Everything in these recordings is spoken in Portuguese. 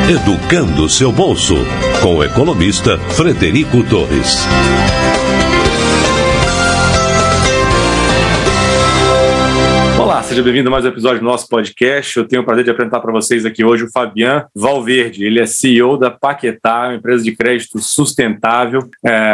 Educando seu bolso, com o economista Frederico Torres. Olá, seja bem-vindo a mais um episódio do nosso podcast. Eu tenho o prazer de apresentar para vocês aqui hoje o Fabian Valverde. Ele é CEO da Paquetá, uma empresa de crédito sustentável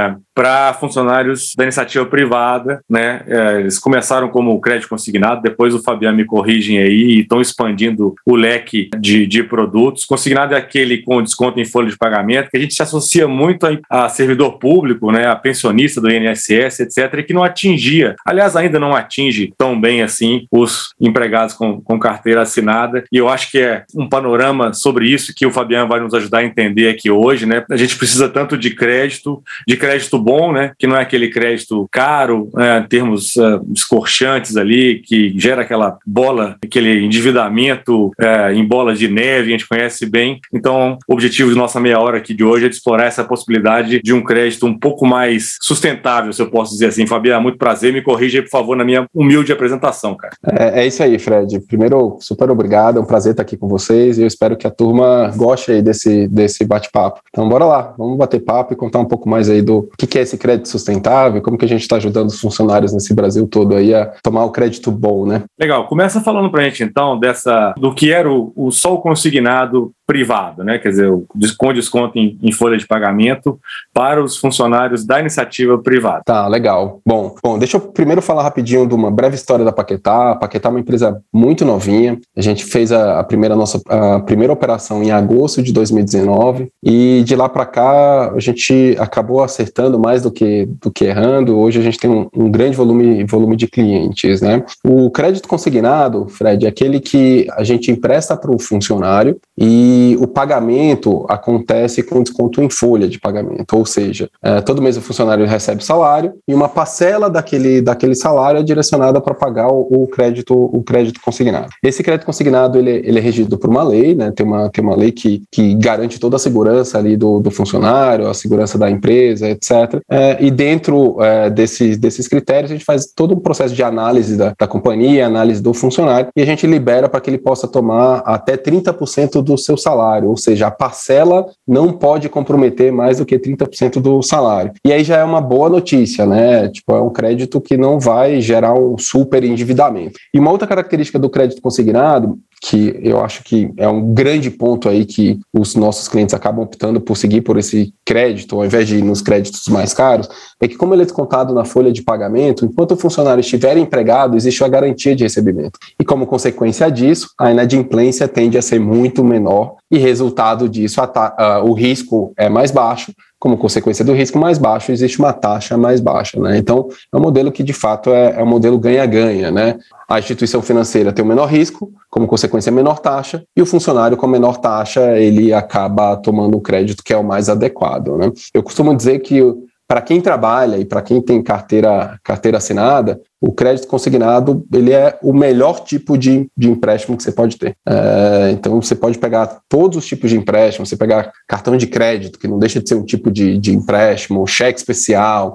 para funcionários da iniciativa privada, né? Eles começaram como crédito consignado, depois o Fabian me corrigem aí, e estão expandindo o leque de produtos. Consignado é aquele com desconto em folha de pagamento, que a gente se associa muito a servidor público, né? A pensionista do INSS, etc., e que não atingia, aliás, ainda não atinge tão bem assim os empregados com carteira assinada, e eu acho que é um panorama sobre isso que o Fabian vai nos ajudar a entender aqui hoje, né? A gente precisa tanto de crédito bom, né? Que não é aquele crédito caro, em termos escorchantes ali, que gera aquela bola, aquele endividamento em bola de neve, a gente conhece bem. Então, o objetivo de nossa meia hora aqui de hoje é de explorar essa possibilidade de um crédito um pouco mais sustentável, se eu posso dizer assim. Fabian, muito prazer, me corrija aí, por favor, na minha humilde apresentação, cara. É isso aí, Fred. Primeiro, super obrigado, é um prazer estar aqui com vocês e eu espero que a turma goste aí desse bate-papo. Então, bora lá, vamos bater papo e contar um pouco mais aí do que é esse crédito sustentável, como que a gente está ajudando os funcionários nesse Brasil todo aí a tomar o crédito bom, né? Legal, começa falando pra gente então do que era só o consignado privado, né? Quer dizer, com desconto em folha de pagamento para os funcionários da iniciativa privada. Tá, legal. Bom, deixa eu primeiro falar rapidinho de uma breve história da Paquetá. A Paquetá é uma empresa muito novinha. A gente fez a primeira operação em agosto de 2019 e de lá para cá a gente acabou acertando mais do que errando. Hoje a gente tem um grande volume de clientes, né? O crédito consignado, Fred, é aquele que a gente empresta para o funcionário e o pagamento acontece com desconto em folha de pagamento, ou seja, todo mês o funcionário recebe salário e uma parcela daquele salário é direcionada para pagar o crédito consignado. Esse crédito consignado ele é regido por uma lei, né? Tem uma lei que garante toda a segurança ali do funcionário, a segurança da empresa, etc. E dentro desses critérios a gente faz todo um processo de análise da companhia, análise do funcionário e a gente libera para que ele possa tomar até 30% do seu salário, ou seja, a parcela não pode comprometer mais do que 30% do salário. E aí já é uma boa notícia, né? Tipo, é um crédito que não vai gerar um super endividamento. E uma outra característica do crédito consignado, que eu acho que é um grande ponto aí que os nossos clientes acabam optando por seguir por esse crédito, ao invés de ir nos créditos mais caros, é que como ele é descontado na folha de pagamento, enquanto o funcionário estiver empregado, existe a garantia de recebimento. E como consequência disso, a inadimplência tende a ser muito menor e resultado disso, o risco é mais baixo. Como consequência do risco mais baixo, existe uma taxa mais baixa, né? Então, é um modelo que, de fato, é um modelo ganha-ganha, né? A instituição financeira tem o menor risco, como consequência, a menor taxa, e o funcionário com a menor taxa, ele acaba tomando o crédito que é o mais adequado, né? Eu costumo dizer que, para quem trabalha e para quem tem carteira assinada, o crédito consignado, ele é o melhor tipo de empréstimo que você pode ter. Então, você pode pegar todos os tipos de empréstimo, você pegar cartão de crédito, que não deixa de ser um tipo de empréstimo, cheque especial,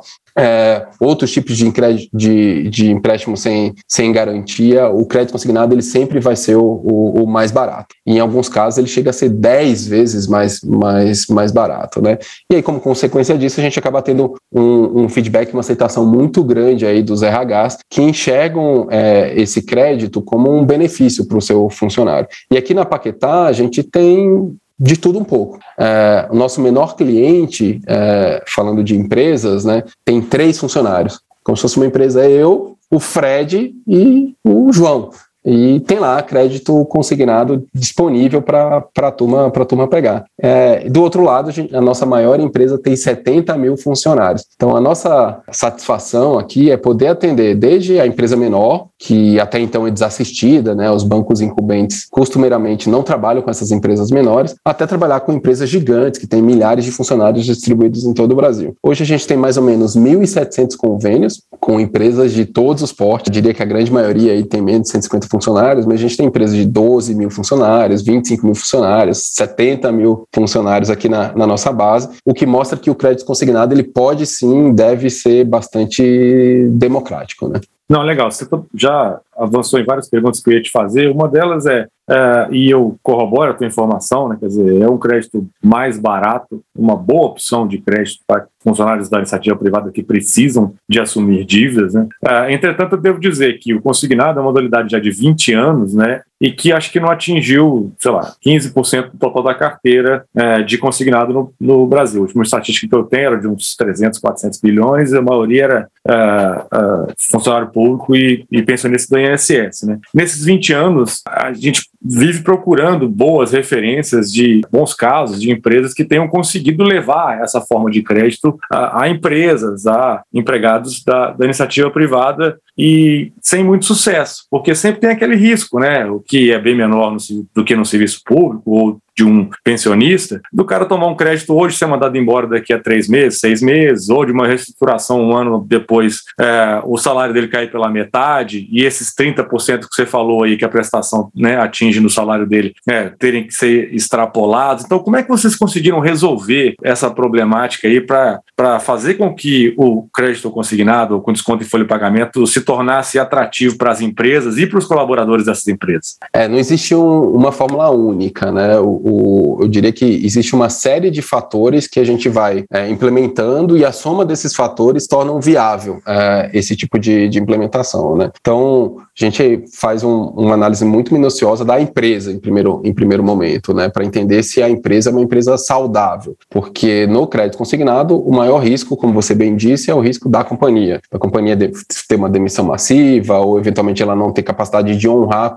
outros tipos de empréstimo sem garantia. O crédito consignado ele sempre vai ser o mais barato. Em alguns casos, ele chega a ser 10 vezes mais barato, né? E aí, como consequência disso, a gente acaba tendo um feedback, uma aceitação muito grande aí dos RHs que enxergam esse crédito como um benefício para o seu funcionário. E aqui na Paquetá, a gente tem de tudo um pouco. O nosso menor cliente, falando de empresas, né, tem 3 funcionários. Como se fosse uma empresa, eu, o Fred e o João. E tem lá crédito consignado disponível para a turma pegar. Do outro lado, a nossa maior empresa tem 70 mil funcionários. Então, a nossa satisfação aqui é poder atender desde a empresa menor, que até então é desassistida, né? Os bancos incumbentes costumeiramente não trabalham com essas empresas menores, até trabalhar com empresas gigantes, que têm milhares de funcionários distribuídos em todo o Brasil. Hoje a gente tem mais ou menos 1.700 convênios com empresas de todos os portes. Eu diria que a grande maioria aí tem menos de 150 funcionários, mas a gente tem empresas de 12 mil funcionários, 25 mil funcionários, 70 mil funcionários aqui na nossa base, o que mostra que o crédito consignado ele pode sim, deve ser bastante democrático, né? Não, legal. Você já avançou em várias perguntas que eu ia te fazer. Uma delas é e eu corroboro a tua informação, né? Quer dizer, é um crédito mais barato, uma boa opção de crédito para funcionários da iniciativa privada que precisam de assumir dívidas, né? Entretanto, eu devo dizer que o consignado é uma modalidade já de 20 anos, né? E que acho que não atingiu, 15% do total da carteira de consignado no Brasil. A última estatística que eu tenho era de uns 300, 400 bilhões, a maioria era funcionário público e pensionista do INSS, né? Nesses 20 anos, a gente vive procurando boas referências de bons casos de empresas que tenham conseguido levar essa forma de crédito a empresas, a empregados da iniciativa privada e sem muito sucesso, porque sempre tem aquele risco, né? O que é bem menor do que no serviço público ou de um pensionista, do cara tomar um crédito hoje e ser mandado embora daqui a 3 meses, 6 meses, ou de uma reestruturação um ano depois, o salário dele cair pela metade, e esses 30% que você falou aí que a prestação, né, atinge no salário dele, terem que ser extrapolados. Então, como é que vocês conseguiram resolver essa problemática aí para fazer com que o crédito consignado, com desconto em folha de pagamento, se tornasse atrativo para as empresas e para os colaboradores dessas empresas? Não existe uma fórmula única, né? Eu diria que existe uma série de fatores que a gente vai implementando e a soma desses fatores tornam viável esse tipo de implementação, né? Então, a gente faz uma análise muito minuciosa da empresa em primeiro momento, né? Para entender se a empresa é uma empresa saudável, porque no crédito consignado, o maior risco, como você bem disse, é o risco da companhia. A companhia ter uma demissão massiva ou, eventualmente, ela não ter capacidade de honrar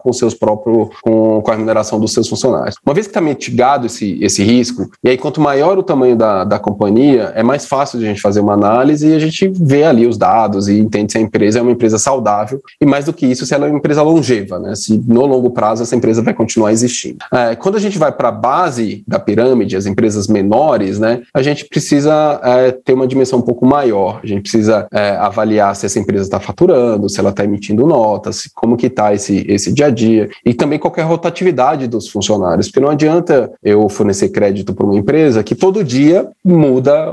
com a remuneração dos seus funcionários. Uma vez que está mitigado esse risco, e aí quanto maior o tamanho da companhia, é mais fácil de a gente fazer uma análise e a gente vê ali os dados e entende se a empresa é uma empresa saudável e, mais do que isso, se ela é uma empresa longeva, né? Se no longo prazo essa empresa vai continuar existindo. Quando a gente vai para a base da pirâmide, as empresas menores, né, a gente precisa ter uma dimensão um pouco maior, a gente precisa avaliar se essa empresa está faturando, se ela está emitindo notas, como que está esse dia a dia, e também qualquer rotatividade dos funcionários, porque não adianta eu fornecer crédito para uma empresa que todo dia muda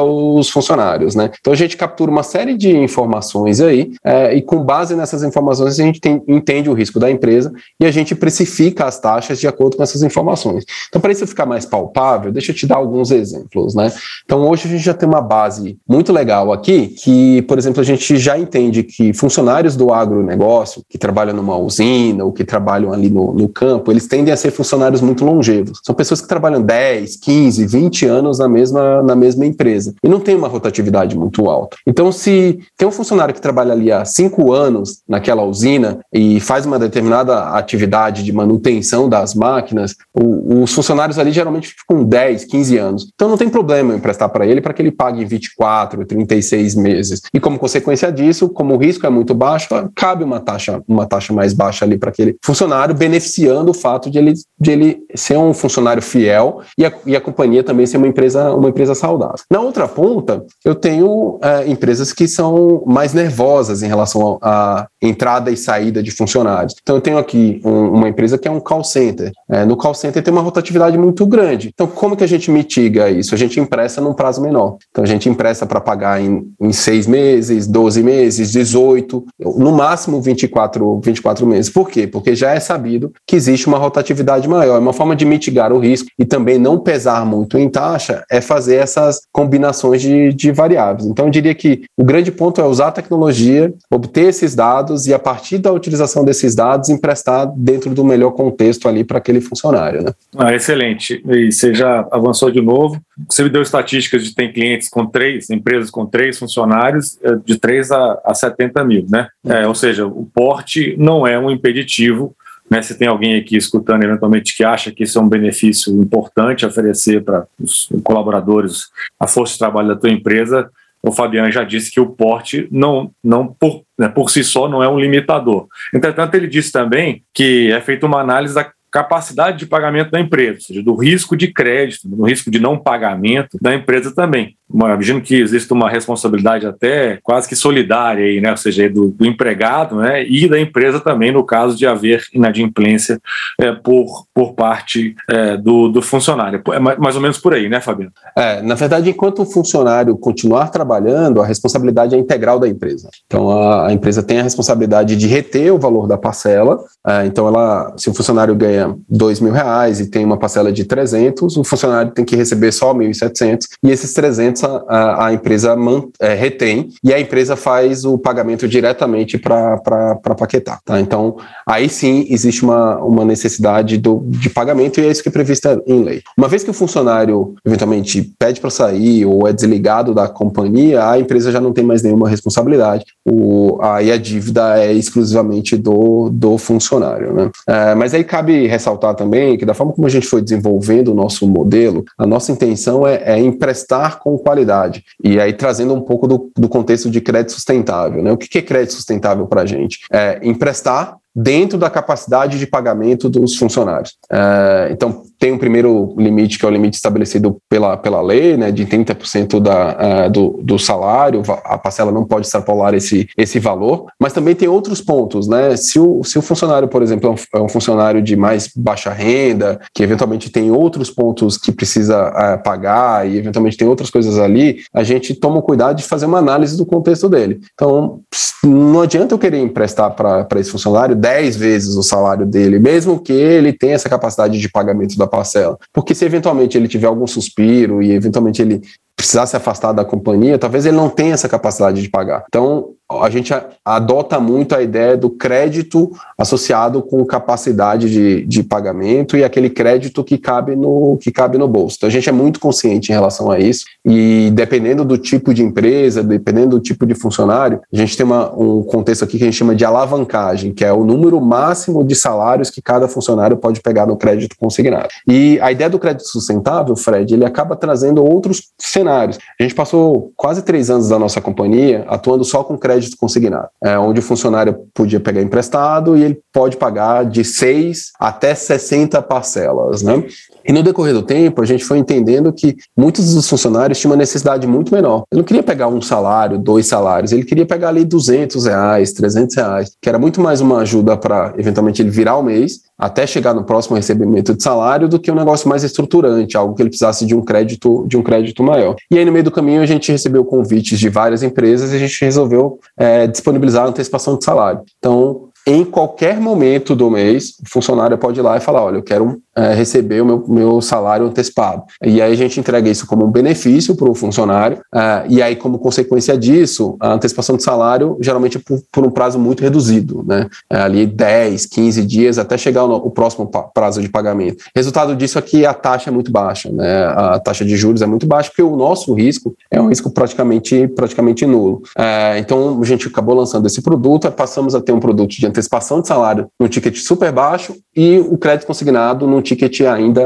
os funcionários, né? Então a gente captura uma série de informações aí e com base nessas informações a gente entende o risco da empresa e a gente precifica as taxas de acordo com essas informações. Então, para isso ficar mais palpável, deixa eu te dar alguns exemplos, né? Então hoje a gente já tem uma base muito legal aqui que, por exemplo, a gente já entende que funcionários do agronegócio que trabalham numa usina ou que trabalham ali no campo, eles tendem a ser funcionários muito longevos. São pessoas que trabalham 10, 15, 20 anos na mesma empresa e não tem uma rotatividade muito alta. Então, se tem um funcionário que trabalha ali há 5 anos naquela usina e faz uma determinada atividade de manutenção das máquinas, os funcionários ali geralmente ficam 10, 15 anos. Então, não tem problema em emprestar para ele que ele pague em 24, 36 meses. E como consequência disso, como o risco é muito baixo, cabe uma taxa mais baixa ali para aquele funcionário, beneficiando o fato de ele ser um funcionário fiel e a companhia também ser uma empresa saudável. Na outra ponta, eu tenho empresas que são mais nervosas em relação à entrada e saída de funcionários. Então, eu tenho aqui uma empresa que é um call center. No call center tem uma rotatividade muito grande. Então, como que a gente mitiga isso? A gente empresta num prazo menor. Então, a gente empresta para pagar em 6 meses, 12 meses, 18, no máximo 24 meses. Por quê? Porque já é sabido que existe uma rotatividade maior. Uma forma de mitigar o risco e também não pesar muito em taxa é fazer essas combinações de variáveis. Então, eu diria que o grande ponto é usar a tecnologia, obter esses dados e, a partir da utilização desses dados, emprestar dentro do melhor contexto ali para aquele funcionário, né? Excelente. E você já avançou de novo. Você me deu estatísticas de tem clientes empresas com 3 funcionários, de 3 a 70 mil, né? Ou seja, o porte não é um impeditivo, né? Se tem alguém aqui escutando eventualmente que acha que isso é um benefício importante a oferecer para os colaboradores, a força de trabalho da tua empresa, o Fabiano já disse que o porte por si só não é um limitador. Entretanto, ele disse também que é feita uma análise da capacidade de pagamento da empresa, ou seja, do risco de crédito, do risco de não pagamento da empresa também. imagino que existe uma responsabilidade até quase que solidária aí, né? Ou seja, do empregado, né? E da empresa também, no caso de haver inadimplência por parte do funcionário. É mais ou menos por aí, né, Fabiano? Na verdade, enquanto o funcionário continuar trabalhando, a responsabilidade é integral da empresa. Então, a empresa tem a responsabilidade de reter o valor da parcela. Então, se o funcionário ganha R$2.000 e tem uma parcela de 300, o funcionário tem que receber só 1.700 e esses 300 a empresa retém e a empresa faz o pagamento diretamente para a Paquetá. Tá? Então, aí sim existe uma necessidade de pagamento e é isso que é previsto em lei. Uma vez que o funcionário eventualmente pede para sair ou é desligado da companhia, a empresa já não tem mais nenhuma responsabilidade. Aí a dívida é exclusivamente do funcionário, né? Mas aí cabe ressaltar também que da forma como a gente foi desenvolvendo o nosso modelo, a nossa intenção é emprestar com qualidade. E aí trazendo um pouco do contexto de crédito sustentável, né? O que é crédito sustentável para a gente? É emprestar dentro da capacidade de pagamento dos funcionários. Então, tem um primeiro limite, que é o limite estabelecido pela lei, né, de 30% do salário, a parcela não pode extrapolar esse valor, mas também tem outros pontos, né? Se o funcionário, por exemplo, é um funcionário de mais baixa renda, que eventualmente tem outros pontos que precisa pagar e eventualmente tem outras coisas ali, a gente toma o cuidado de fazer uma análise do contexto dele. Então, não adianta eu querer emprestar para esse funcionário 10 vezes o salário dele, mesmo que ele tenha essa capacidade de pagamento da parcela. Porque se eventualmente ele tiver algum suspiro e eventualmente ele precisar se afastar da companhia, talvez ele não tenha essa capacidade de pagar. Então, a gente adota muito a ideia do crédito associado com capacidade de pagamento e aquele crédito que cabe no bolso. Então, a gente é muito consciente em relação a isso e dependendo do tipo de empresa, dependendo do tipo de funcionário, a gente tem um contexto aqui que a gente chama de alavancagem, que é o número máximo de salários que cada funcionário pode pegar no crédito consignado. E a ideia do crédito sustentável, Fred, ele acaba trazendo outros cenários. A gente passou quase 3 anos da nossa companhia atuando só com crédito consignado, onde o funcionário podia pegar emprestado e ele pode pagar de 6 até 60 parcelas, né? E no decorrer do tempo, a gente foi entendendo que muitos dos funcionários tinham uma necessidade muito menor. Ele não queria pegar um salário, 2 salários, ele queria pegar ali R$200, R$300, que era muito mais uma ajuda para, eventualmente, ele virar o mês, até chegar no próximo recebimento de salário, do que um negócio mais estruturante, algo que ele precisasse de um crédito maior. E aí, no meio do caminho, a gente recebeu convites de várias empresas e a gente resolveu disponibilizar a antecipação de salário. Então, em qualquer momento do mês, o funcionário pode ir lá e falar, olha, eu quero receber o meu salário antecipado. E aí a gente entrega isso como um benefício para o funcionário, e aí como consequência disso, a antecipação de salário geralmente é por um prazo muito reduzido, né? Ali 10, 15 dias até chegar o próximo prazo de pagamento. Resultado disso é que a taxa é muito baixa, né? A taxa de juros é muito baixa porque o nosso risco é um risco praticamente nulo. Então a gente acabou lançando esse produto, passamos a ter um produto de antecipação de salário num ticket super baixo e o crédito consignado num ticket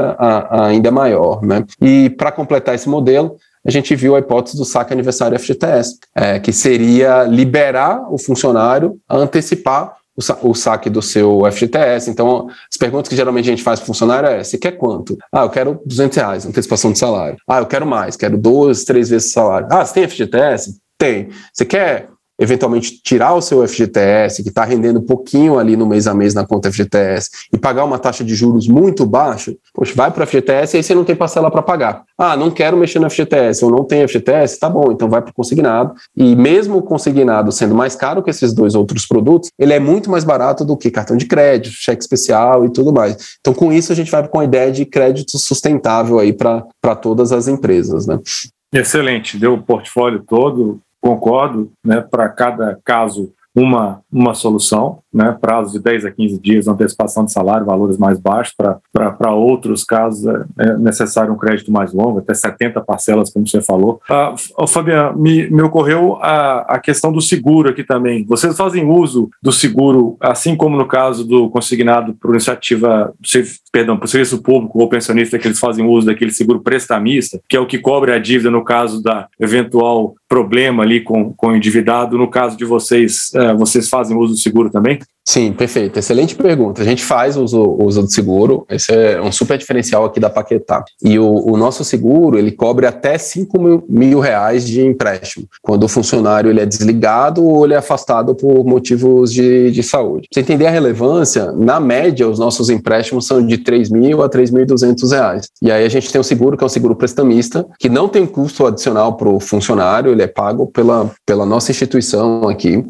ainda maior, né? E para completar esse modelo, a gente viu a hipótese do saque aniversário FGTS, que seria liberar o funcionário a antecipar o saque do seu FGTS. Então, as perguntas que geralmente a gente faz para o funcionário é: você quer quanto? Eu quero R$200, antecipação de salário. Eu quero mais, quero 2, 3 vezes o salário. Você tem FGTS? Tem. Você quer eventualmente tirar o seu FGTS, que está rendendo um pouquinho ali no mês a mês na conta FGTS, e pagar uma taxa de juros muito baixa? Poxa, vai para o FGTS e aí você não tem parcela para pagar. Não quero mexer no FGTS, eu não tenho FGTS, tá bom, então vai para o consignado. E mesmo o consignado sendo mais caro que esses 2 outros produtos, ele é muito mais barato do que cartão de crédito, cheque especial e tudo mais. Então, com isso, a gente vai com a ideia de crédito sustentável aí para todas as empresas, né? Excelente, deu o portfólio todo. Concordo, né, para cada caso uma solução, né, prazo de 10 a 15 dias, antecipação de salário, valores mais baixos. Para outros casos é necessário um crédito mais longo, até 70 parcelas, como você falou. Fabiano, me ocorreu a questão do seguro aqui também. Vocês fazem uso do seguro, assim como no caso do consignado por iniciativa, por serviço público ou pensionista, que eles fazem uso daquele seguro prestamista, que é o que cobre a dívida no caso da eventual problema ali com o endividado. No caso de vocês, vocês fazem uso do seguro também? Sim, perfeito. Excelente pergunta. A gente faz uso do seguro, esse é um super diferencial aqui da Paquetá. E o nosso seguro, ele cobre até 5 mil reais de empréstimo, quando o funcionário ele é desligado ou ele é afastado por motivos de saúde. Pra você entender a relevância, na média, os nossos empréstimos são de 3.000 a 3.200 reais. E aí a gente tem um seguro, que é um seguro prestamista, que não tem custo adicional para o funcionário, ele é pago pela nossa instituição aqui,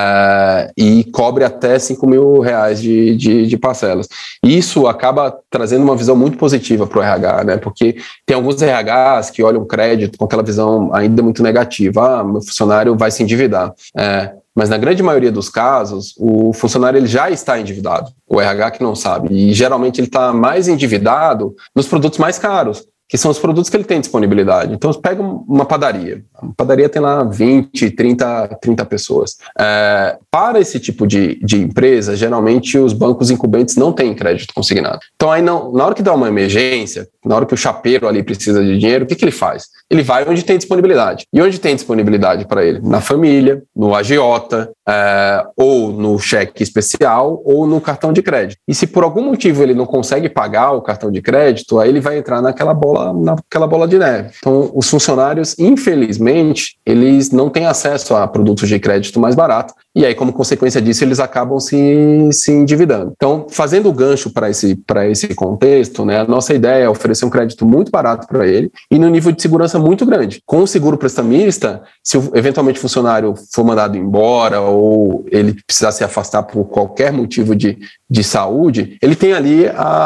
e cobre até 5 mil reais de parcelas. Isso acaba trazendo uma visão muito positiva para o RH, né? Porque tem alguns RHs que olham crédito com aquela visão ainda muito negativa. Meu funcionário vai se endividar. Mas na grande maioria dos casos, o funcionário ele já está endividado. O RH que não sabe. E geralmente ele está mais endividado nos produtos mais caros, que são os produtos que ele tem disponibilidade. Então, você pega uma padaria. A padaria tem lá 20, 30 pessoas. Para esse tipo de empresa, geralmente os bancos incumbentes não têm crédito consignado. Então, aí na hora que dá uma emergência, na hora que o chapeiro ali precisa de dinheiro, o que ele faz? Ele vai onde tem disponibilidade. E onde tem disponibilidade para ele? Na família, no agiota, ou no cheque especial, ou no cartão de crédito. E se por algum motivo ele não consegue pagar o cartão de crédito, aí ele vai entrar naquela bola de neve. Então, os funcionários, infelizmente, eles não têm acesso a produtos de crédito mais barato, e aí, como consequência disso, eles acabam se endividando. Então, fazendo o gancho para esse contexto, né, a nossa ideia é oferecer um crédito muito barato para ele e no nível de segurança muito grande. Com o seguro prestamista, se eventualmente o funcionário for mandado embora ou ele precisar se afastar por qualquer motivo de saúde, ele tem ali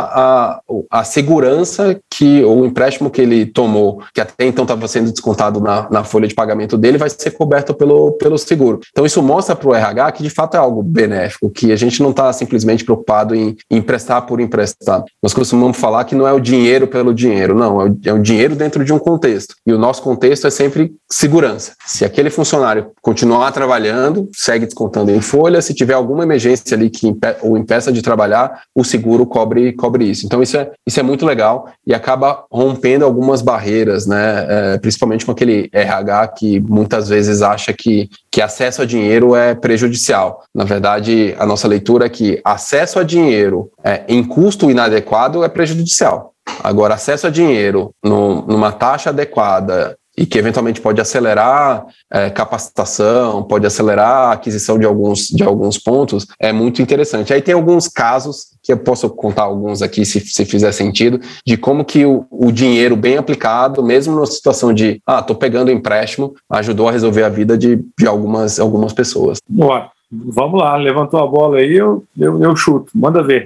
a segurança que o empréstimo que ele tomou, que até então estava sendo descontado na folha de pagamento dele, vai ser coberto pelo seguro. Então isso mostra para o RH que de fato é algo benéfico, que a gente não está simplesmente preocupado em emprestar por emprestar. Nós costumamos falar que não é o dinheiro pelo dinheiro, não, é o dinheiro dentro de um contexto. E o nosso contexto é sempre segurança. Se aquele funcionário continuar trabalhando, segue descontando em folha, se tiver alguma emergência ali que o impeça de trabalhar, o seguro cobre isso. Então isso é muito legal e acaba rompendo algumas barreiras, né? Principalmente com aquele RH que muitas vezes acha que acesso a dinheiro é prejudicial. Na verdade, a nossa leitura é que acesso a dinheiro em custo inadequado é prejudicial. Agora, acesso a dinheiro numa taxa adequada e que eventualmente pode acelerar capacitação, pode acelerar a aquisição de alguns pontos, é muito interessante. Aí tem alguns casos, que eu posso contar alguns aqui, se fizer sentido, de como que o dinheiro bem aplicado, mesmo numa situação de, tô pegando empréstimo, ajudou a resolver a vida de algumas pessoas. Boa. Vamos lá, levantou a bola aí, eu chuto, manda ver.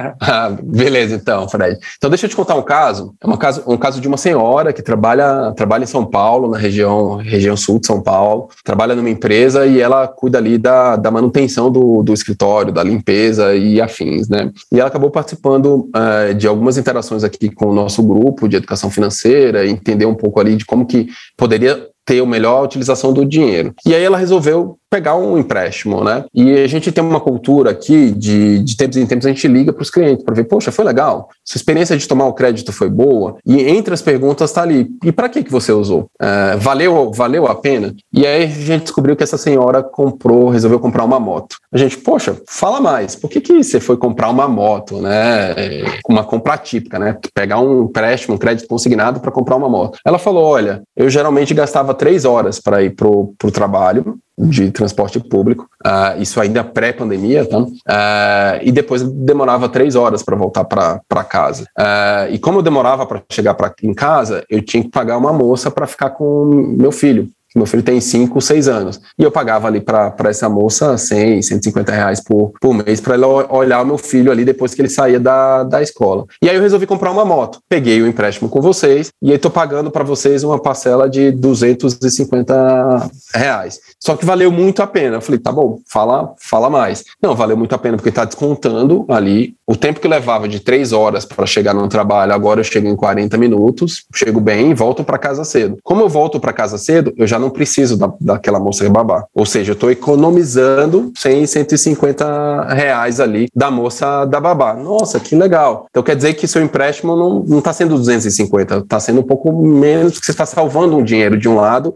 Beleza, então, Fred. Então deixa eu te contar um caso. É um caso de uma senhora que trabalha em São Paulo, na região sul de São Paulo, trabalha numa empresa e ela cuida ali da manutenção do escritório, da limpeza e afins, né? E ela acabou participando de algumas interações aqui com o nosso grupo de educação financeira, entender um pouco ali de como que poderia ter a melhor utilização do dinheiro. E aí ela resolveu pegar um empréstimo, né? E a gente tem uma cultura aqui de tempos em tempos a gente liga para os clientes para ver, poxa, foi legal? Sua experiência de tomar o crédito foi boa? E entre as perguntas está ali, e para que você usou? Valeu a pena? E aí a gente descobriu que essa senhora resolveu comprar uma moto. A gente, poxa, fala mais, por que você foi comprar uma moto, né? Uma compra típica, né? Pegar um empréstimo, um crédito consignado para comprar uma moto. Ela falou, olha, eu geralmente gastava 3 horas para ir pro trabalho, de transporte público, isso ainda pré-pandemia, tá? E depois demorava 3 horas para voltar para casa. E como eu demorava para chegar em casa, eu tinha que pagar uma moça para ficar com meu filho. Meu filho tem 5, 6 anos. E eu pagava ali para essa moça 100, 150 reais por mês para ela olhar o meu filho ali depois que ele saía da escola. E aí eu resolvi comprar uma moto. Peguei o empréstimo com vocês e aí tô pagando para vocês uma parcela de 250 reais. Só que valeu muito a pena. Eu falei, tá bom, fala mais. Não, valeu muito a pena porque tá descontando ali O tempo que levava de 3 horas para chegar no trabalho, agora eu chego em 40 minutos, chego bem e volto para casa cedo. Como eu volto para casa cedo, eu já não preciso daquela moça babá. Ou seja, eu estou economizando 100, 150 reais ali da moça da babá. Nossa, que legal. Então quer dizer que seu empréstimo não está sendo 250, está sendo um pouco menos, porque você está salvando um dinheiro de um lado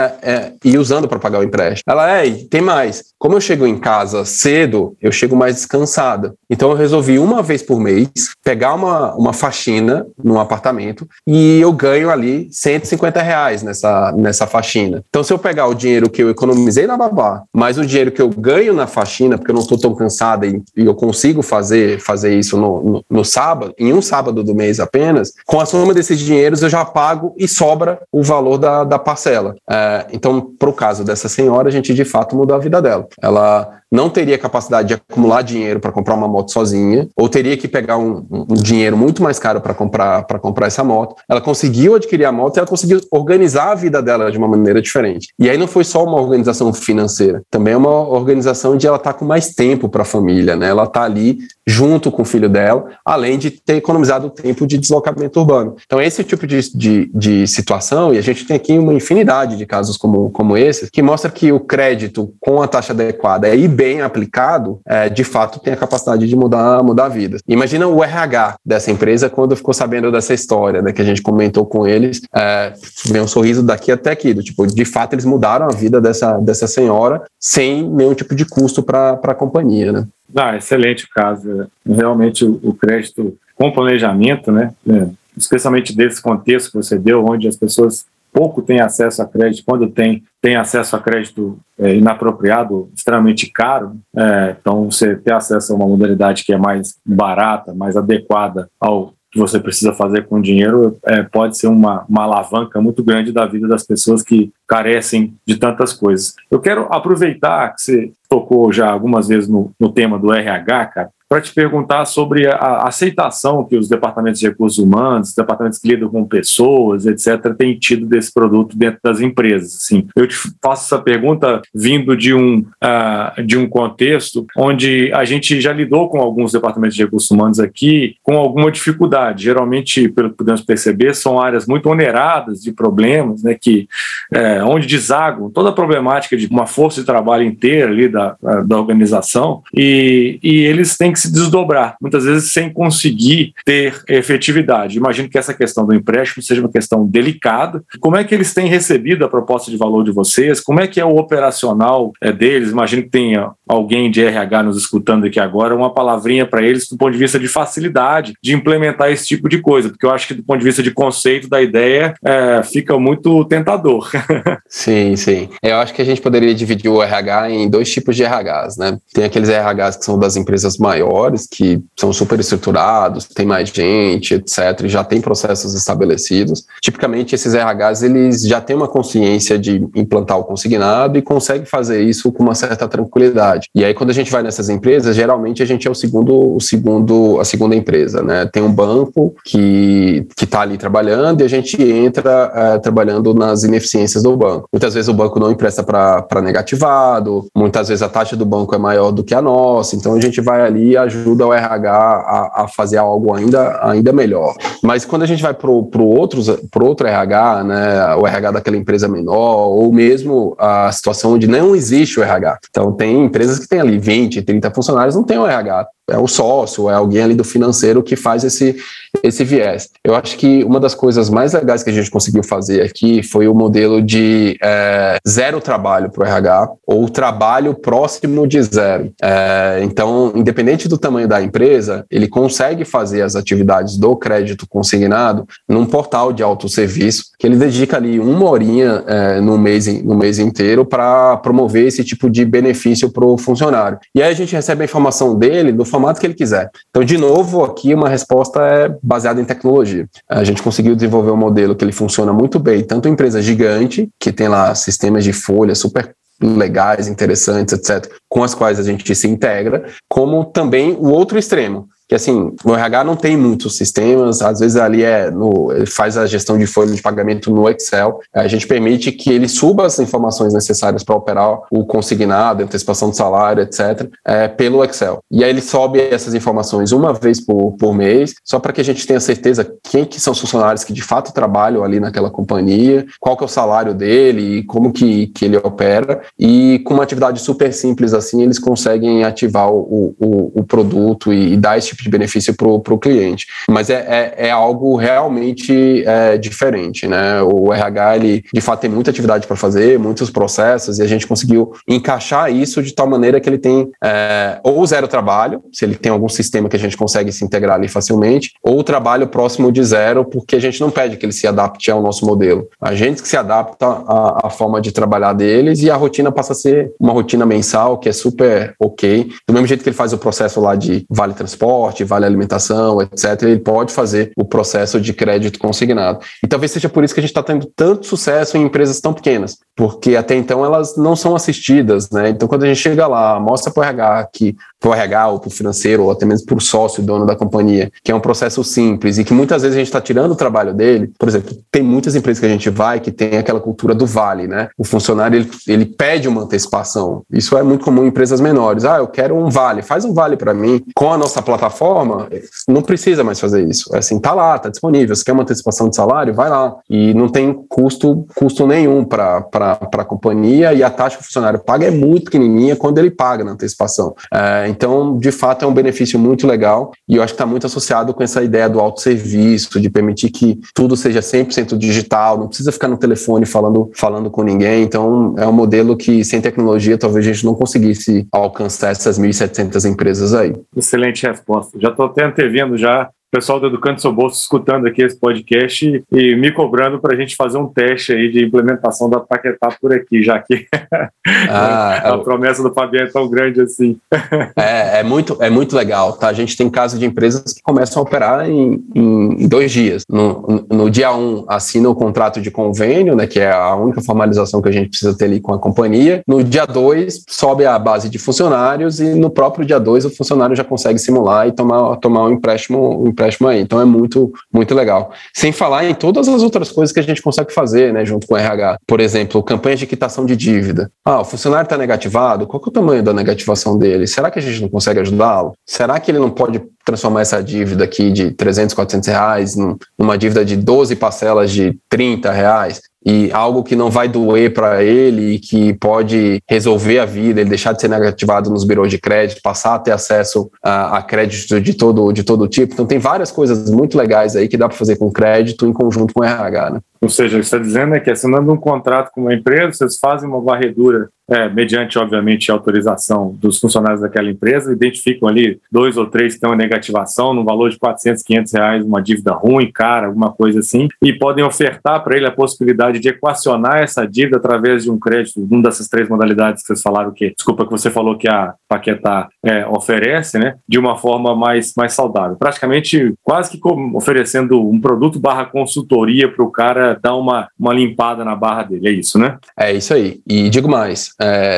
e usando para pagar o empréstimo. Ela tem mais. Como eu chego em casa cedo, eu chego mais descansada. Então eu resolvi uma vez por mês pegar uma faxina num apartamento e eu ganho ali 150 reais nessa faxina. Então se eu pegar o dinheiro que eu economizei na babá, mais o dinheiro que eu ganho na faxina, porque eu não estou tão cansada e eu consigo fazer isso no sábado, em um sábado do mês apenas, com a soma desses dinheiros eu já pago e sobra o valor da parcela. Então, para o caso dessa senhora, a gente de fato mudou a vida dela. Ela não teria capacidade de acumular dinheiro para comprar uma moto sozinha, ou teria que pegar um dinheiro muito mais caro para comprar essa moto. Ela conseguiu adquirir a moto e ela conseguiu organizar a vida dela de uma maneira diferente. E aí não foi só uma organização financeira, também é uma organização de ela estar com mais tempo para a família, né? Ela está ali junto com o filho dela, além de ter economizado o tempo de deslocamento urbano. Então esse tipo de situação, e a gente tem aqui uma infinidade de casos como esse, que mostra que o crédito com a taxa adequada e bem aplicado, de fato tem a capacidade de mudar a vida. Imagina o RH dessa empresa quando ficou sabendo dessa história, né, que a gente comentou com eles, veio um sorriso daqui até aqui, do tipo, de fato eles mudaram a vida dessa senhora sem nenhum tipo de custo para a companhia, né? Excelente o caso. Realmente o crédito com planejamento, né, especialmente desse contexto que você deu, onde as pessoas pouco têm acesso a crédito, quando tem acesso a crédito inapropriado, extremamente caro, então você ter acesso a uma modalidade que é mais barata, mais adequada ao que você precisa fazer com o dinheiro, pode ser uma alavanca muito grande da vida das pessoas que carecem de tantas coisas. Eu quero aproveitar que você tocou já algumas vezes no tema do RH, cara, para te perguntar sobre a aceitação que os departamentos de recursos humanos, departamentos que lidam com pessoas, etc., têm tido desse produto dentro das empresas. Assim, eu te faço essa pergunta vindo de um contexto onde a gente já lidou com alguns departamentos de recursos humanos aqui com alguma dificuldade. Geralmente, pelo que podemos perceber, são áreas muito oneradas de problemas, né, onde desagam toda a problemática de uma força de trabalho inteira ali da organização e eles têm que se desdobrar, muitas vezes sem conseguir ter efetividade. Imagino que essa questão do empréstimo seja uma questão delicada. Como é que eles têm recebido a proposta de valor de vocês? Como é que é o operacional deles? Imagino que tenha alguém de RH nos escutando aqui agora, uma palavrinha para eles do ponto de vista de facilidade de implementar esse tipo de coisa, porque eu acho que do ponto de vista de conceito da ideia fica muito tentador. Sim. Eu acho que a gente poderia dividir o RH em 2 tipos de RHs, né? Tem aqueles RHs que são das empresas maiores, que são super estruturados, tem mais gente, etc., e já tem processos estabelecidos. Tipicamente, esses RHs, eles já têm uma consciência de implantar o consignado e conseguem fazer isso com uma certa tranquilidade. E aí, quando a gente vai nessas empresas, geralmente a gente é a segunda empresa, né? Tem um banco que está ali trabalhando e a gente entra trabalhando nas ineficiências do banco. Muitas vezes o banco não empresta para negativado, muitas vezes a taxa do banco é maior do que a nossa, então a gente vai ali e ajuda o RH a fazer algo ainda melhor. Mas quando a gente vai pro outro RH, né, o RH daquela empresa menor, ou mesmo a situação onde não existe o RH. Então tem empresas que tem ali 20, 30 funcionários, não tem o RH. É o sócio, é alguém ali do financeiro que faz esse viés. Eu acho que uma das coisas mais legais que a gente conseguiu fazer aqui foi o modelo de zero trabalho para o RH, ou trabalho próximo de zero. Então, independente do tamanho da empresa, ele consegue fazer as atividades do crédito consignado num portal de autosserviço, que ele dedica ali 1 horinha no mês inteiro para promover esse tipo de benefício para o funcionário. E aí a gente recebe a informação dele do formato que ele quiser. Então, de novo, aqui uma resposta baseada em tecnologia. A gente conseguiu desenvolver um modelo que ele funciona muito bem, tanto em empresa gigante, que tem lá sistemas de folha super legais, interessantes, etc., com as quais a gente se integra, como também o outro extremo. que assim, o RH não tem muitos sistemas, às vezes ali ele faz a gestão de folha de pagamento no Excel, a gente permite que ele suba as informações necessárias para operar o consignado, antecipação de salário, etc., pelo Excel. E aí ele sobe essas informações uma vez por mês, só para que a gente tenha certeza quem que são os funcionários que de fato trabalham ali naquela companhia, qual que é o salário dele, como que ele opera, e com uma atividade super simples assim, eles conseguem ativar o produto e dar esse tipo de benefício para o cliente. Mas é algo realmente diferente, né? O RH, ele de fato tem muita atividade para fazer, muitos processos, e a gente conseguiu encaixar isso de tal maneira que ele tem ou zero trabalho, se ele tem algum sistema que a gente consegue se integrar ali facilmente, ou trabalho próximo de zero, porque a gente não pede que ele se adapte ao nosso modelo. A gente que se adapta à forma de trabalhar deles, e a rotina passa a ser uma rotina mensal, que é super ok. Do mesmo jeito que ele faz o processo lá de vale transporte, vale alimentação, etc., ele pode fazer o processo de crédito consignado. E talvez seja por isso que a gente está tendo tanto sucesso em empresas tão pequenas, porque até então elas não são assistidas, né? Então, quando a gente chega lá, mostra para o RH que para o RH ou para o financeiro, ou até mesmo para o sócio, dono da companhia, que é um processo simples e que muitas vezes a gente está tirando o trabalho dele. Por exemplo, tem muitas empresas que a gente vai que tem aquela cultura do vale, né? O funcionário, ele pede uma antecipação. Isso é muito comum em empresas menores. Eu quero um vale, faz um vale para mim. Com a nossa plataforma, não precisa mais fazer isso. É assim, tá lá, tá disponível. Se quer uma antecipação de salário, vai lá. E não tem custo nenhum para a companhia, e a taxa que o funcionário paga é muito pequenininha quando ele paga na antecipação. Então, de fato, é um benefício muito legal, e eu acho que está muito associado com essa ideia do autosserviço, de permitir que tudo seja 100% digital, não precisa ficar no telefone falando com ninguém. Então, é um modelo que, sem tecnologia, talvez a gente não conseguisse alcançar essas 1.700 empresas aí. Excelente resposta. Já estou até antevendo já o pessoal do Educando Seu Bolso escutando aqui esse podcast e me cobrando para a gente fazer um teste aí de implementação da Paquetá por aqui, já que a promessa do Fabiano é tão grande assim. É muito legal, tá? A gente tem casos de empresas que começam a operar em 2 dias. No dia 1, assina o contrato de convênio, né, que é a única formalização que a gente precisa ter ali com a companhia. No dia 2, sobe a base de funcionários, e no próprio dia 2 o funcionário já consegue simular e tomar um empréstimo aí. Então é muito, muito legal. Sem falar em todas as outras coisas que a gente consegue fazer, né, junto com o RH. Por exemplo, campanhas de quitação de dívida. O funcionário está negativado, qual que é o tamanho da negativação dele? Será que a gente não consegue ajudá-lo? Será que ele não pode transformar essa dívida aqui de R$300, R$400 numa dívida de 12 parcelas de R$30? E algo que não vai doer para ele e que pode resolver a vida, ele deixar de ser negativado nos birôs de crédito, passar a ter acesso a crédito de todo tipo. Então tem várias coisas muito legais aí que dá para fazer com crédito em conjunto com o RH, né? Ou seja, o que você está dizendo é que, assinando um contrato com uma empresa, vocês fazem uma varredura, mediante, obviamente, a autorização dos funcionários daquela empresa, identificam ali 2 ou 3 que têm uma negativação no valor de R$400, R$500, uma dívida ruim, cara, alguma coisa assim, e podem ofertar para ele a possibilidade de equacionar essa dívida através de um crédito, uma dessas 3 modalidades que vocês falaram, que você falou que a Paquetá oferece, né, de uma forma mais saudável. Praticamente, quase que oferecendo um produto / consultoria para o cara dar uma limpada na barra dele, é isso, né? É isso aí. E digo mais,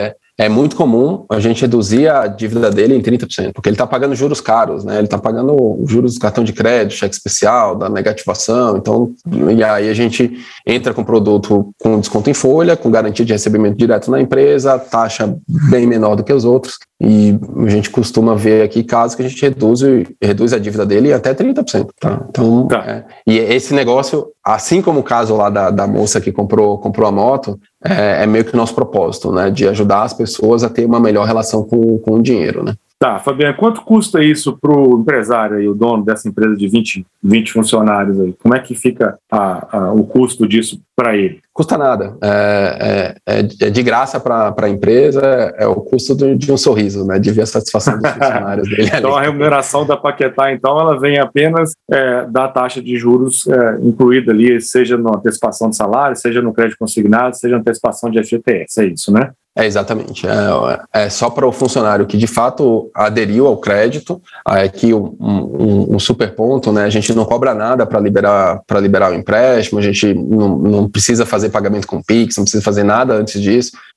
é muito comum a gente reduzir a dívida dele em 30%, porque ele está pagando juros caros, né? Ele está pagando os juros do cartão de crédito, cheque especial, da negativação. Então, e aí a gente entra com o produto com desconto em folha, com garantia de recebimento direto na empresa, taxa bem menor do que os outros. E a gente costuma ver aqui casos que a gente reduz a dívida dele até 30%. Tá? Então, e esse negócio, assim como o caso lá da moça que comprou a moto, é meio que o nosso propósito, né? De ajudar as pessoas a ter uma melhor relação com o dinheiro, né? Tá, Fabiano, quanto custa isso para o empresário aí, o dono dessa empresa de 20 funcionários aí? Como é que fica o custo disso para ele? Custa nada. É de graça para a empresa, é o custo de um sorriso, né? De ver a satisfação dos funcionários dele. Então, a remuneração da Paquetá, então, ela vem apenas da taxa de juros incluída ali, seja na antecipação de salário, seja no crédito consignado, seja na antecipação de FGTS, é isso, né? Exatamente. É só para o funcionário que de fato aderiu ao crédito. Aqui um super ponto, né? A gente não cobra nada para liberar o empréstimo, a gente não precisa fazer pagamento com Pix, não precisa fazer nada antes disso.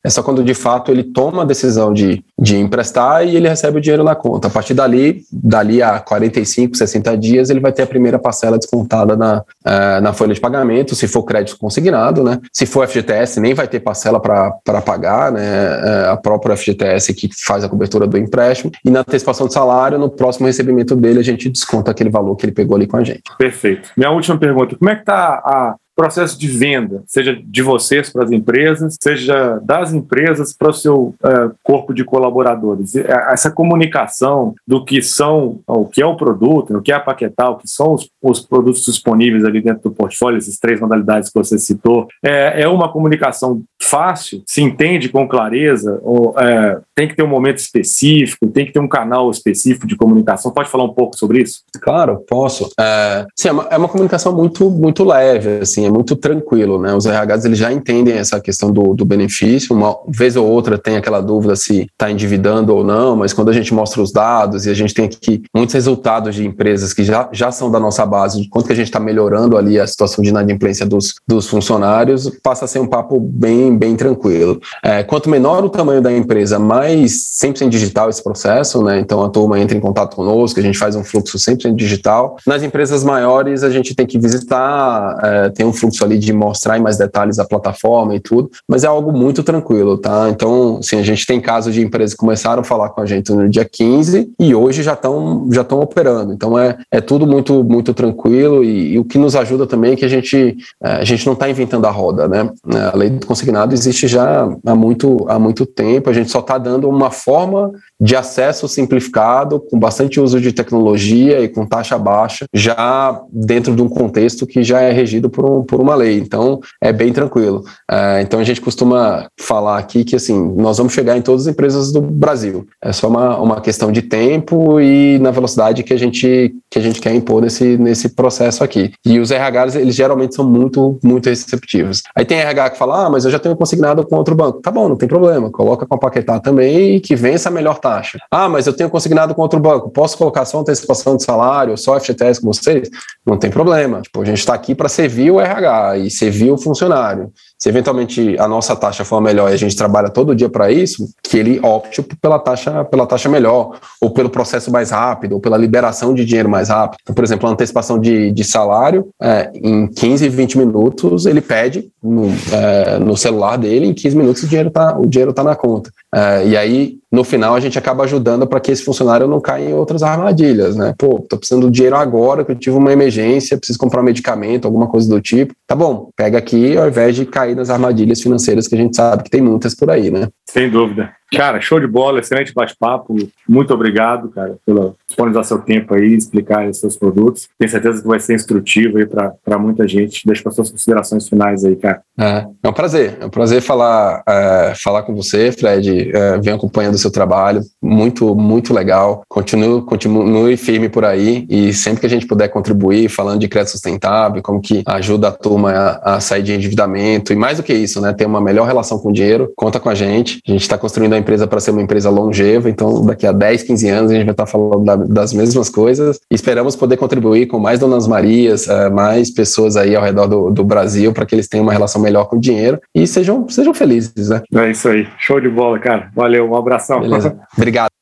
É só quando, de fato, ele toma a decisão de emprestar e ele recebe o dinheiro na conta. A partir dali a 45, 60 dias, ele vai ter a primeira parcela descontada na folha de pagamento, se for crédito consignado, né? Se for FGTS, nem vai ter parcela para pagar, né? A própria FGTS que faz a cobertura do empréstimo. E na antecipação de salário, no próximo recebimento dele, a gente desconta aquele valor que ele pegou ali com a gente. Perfeito. Minha última pergunta, como é que está processo de venda, seja de vocês para as empresas, seja das empresas para o seu corpo de colaboradores? Essa comunicação do que são, o que é o produto, o que é a Paquetá, o que são os produtos disponíveis ali dentro do portfólio, essas 3 modalidades que você citou, é uma comunicação fácil? Se entende com clareza? Ou tem que ter um momento específico? Tem que ter um canal específico de comunicação? Pode falar um pouco sobre isso? Claro, posso. Sim, é uma comunicação muito leve, assim, é muito tranquilo, né? Os RHs, eles já entendem essa questão do benefício. Uma vez ou outra tem aquela dúvida se está endividando ou não, mas quando a gente mostra os dados e a gente tem aqui muitos resultados de empresas que já são da nossa base, de quanto que a gente está melhorando ali a situação de inadimplência dos funcionários, passa a ser um papo bem tranquilo. Quanto menor o tamanho da empresa, mais 100% digital esse processo, né? Então a turma entra em contato conosco, a gente faz um fluxo 100% digital. Nas empresas maiores, a gente tem que visitar, tem um fluxo ali de mostrar em mais detalhes a plataforma e tudo, mas é algo muito tranquilo, tá? Então, assim, a gente tem casos de empresas que começaram a falar com a gente no dia 15 e hoje já estão operando. Então, é tudo muito tranquilo e o que nos ajuda também é que a gente não está inventando a roda, né? A lei do consignado existe já há muito tempo, a gente só está dando uma forma de acesso simplificado, com bastante uso de tecnologia e com taxa baixa, já dentro de um contexto que já é regido por uma lei. Então, é bem tranquilo. Então, a gente costuma falar aqui que, assim, nós vamos chegar em todas as empresas do Brasil. É só uma questão de tempo e na velocidade que a gente quer impor nesse processo aqui. E os RHs, eles geralmente são muito receptivos. Aí tem RH que fala, mas eu já tenho consignado com outro banco. Tá bom, não tem problema. Coloca com a Paquetá também e que vença a melhor taxa. Mas eu tenho consignado com outro banco. Posso colocar só antecipação de salário, só FGTS com vocês? Não tem problema. Tipo, a gente está aqui para servir o RH e servir o funcionário. Se eventualmente a nossa taxa for melhor e a gente trabalha todo dia para isso, que ele opte pela taxa melhor, ou pelo processo mais rápido, ou pela liberação de dinheiro mais rápido. Então, por exemplo, a antecipação de salário, em 15, 20 minutos, ele pede no celular dele, em 15 minutos o dinheiro tá na conta. E aí, no final, a gente acaba ajudando para que esse funcionário não caia em outras armadilhas, né? Pô, tô precisando do dinheiro agora, que eu tive uma emergência, preciso comprar um medicamento, alguma coisa do tipo. Tá bom, pega aqui ao invés de cair nas armadilhas financeiras que a gente sabe que tem muitas por aí, né? Sem dúvida. Cara, show de bola, excelente bate-papo. Muito obrigado, cara, pela disponibilizar seu tempo aí, explicar os seus produtos. Tenho certeza que vai ser instrutivo aí para muita gente. Deixa para suas considerações finais aí, cara. É um prazer falar com você, Fred. Venho acompanhando o seu trabalho, muito legal. Continue firme por aí e sempre que a gente puder contribuir, falando de crédito sustentável, como que ajuda a turma a sair de endividamento e mais do que isso, né, ter uma melhor relação com o dinheiro, conta com a gente. A gente está construindo a empresa para ser uma empresa longeva, então daqui a 10, 15 anos a gente vai estar falando das mesmas coisas e esperamos poder contribuir com mais Donas Marias, mais pessoas aí ao redor do Brasil para que eles tenham uma relação melhor com o dinheiro e sejam felizes, né? É isso aí, show de bola, cara. Valeu, um abração. Beleza. Obrigado.